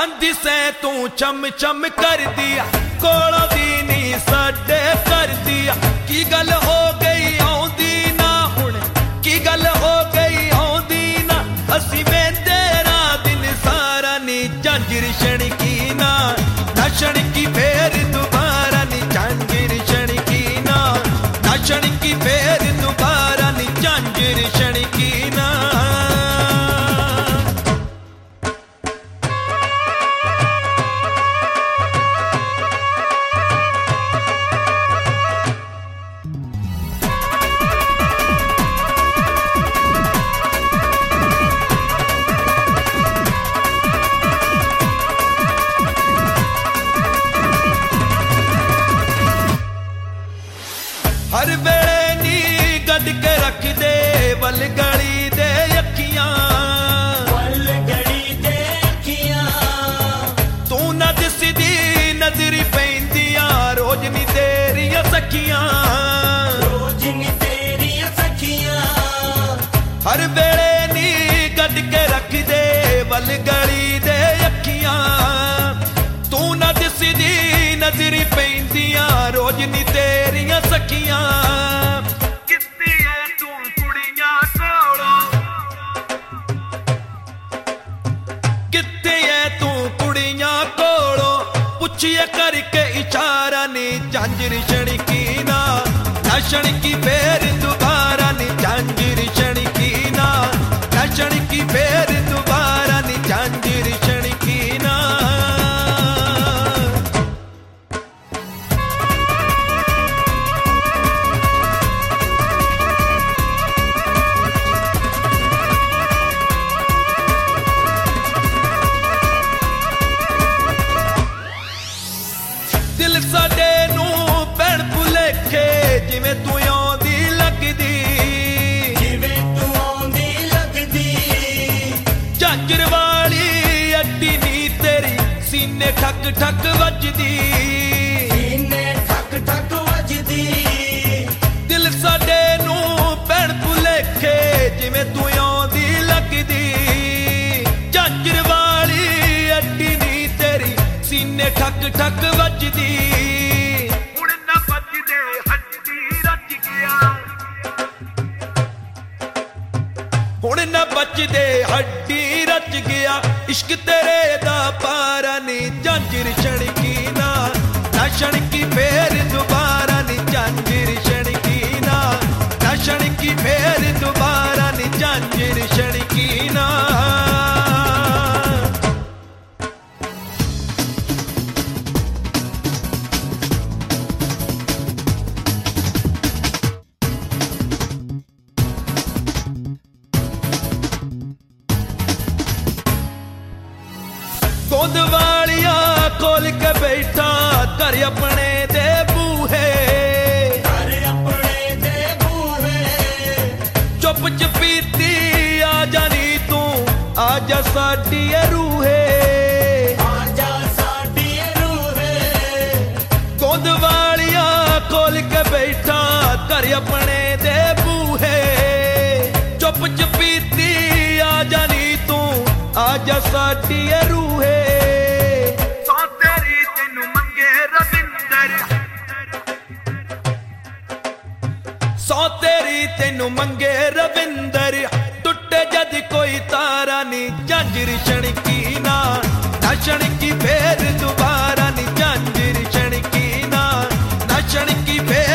चांदी से तू चम चम कर दिया, कोलों दी नी साडे कर दिया। की गल हो गई आउंदी ना हुण, की गल हो गई आउंदी ना। असी वेंदे रात दिन सारा नी झांझर छणकी ना, नशण की फेर दोबारा नी झांझर छणकी ना, नशण की फेर दोबारा नी झांझर छणकी ना। हर वेले नी गड के रख दे वल गली दे अखियां, वल गली दे अखियां। तू ना दिसदी नजरी पैंदियां, रोज नी तेरियां सखियां, रोज नी तेरियां सखियां। हर वेले नी गड के रख दे वल गली दे अखियां। तू ना दिसदी नजरी पैंदियां, रोज नी तेरियां सखियां। कित्ती है तू कुड़ियां कोलों, कित्ती है तू कुड़ियां कोलों। पुछिए करके इशारा नी झांझर छणकी ना, नशण की फेर दोबारा नी झांझर छणकी ना, नशण की फेर दोबारा नी झांझर छणकी ना। दिल साडे नू भैण भुलेखे, जिवें तू आउंदी लगदी, जिवें तू आउंदी लगदी। झांझर वाली अड्डी नी तेरी सीने ठक ठक वजदी, सीने ठक ठक वजदी। दिल साडे नू भैण भुलेखे, जिवें तू आउंदी लगदी। झांझर वाली अड्डी नी तेरी सीने ठक ठक वजदी। हुण ना बजदे हड्डी रच गया, हुण ना बजदे हड्डी रच गया। इश्क तेरे दा पारा नी झांझर छणकी ना, नशण की फेर दोबारा नी झांझर छणकी ना, नशण की फेर दोबारा नी झांझर छणकी ना। गोंद वालिया खोल के बैठा कर अपने दे बूहे, घर अपने दे बूहे। चुप चपीती आ जानी तू, आजा साडी रूहे, आजा साडी रूहे। गोंद वालिया खोल के बैठा कर अपने दे बूहे। चुप चपीती आ जानी तू, आजा साडी रूहे। सौ तेरी तेनू मंगे रविंदर, सौ तेरी तेनू मंगे रविंदर। टुटे जद कोई तारा नी झांझर छणकी ना, नशण की फेर दोबारा नी झांझर छणकी ना, नशण की फेर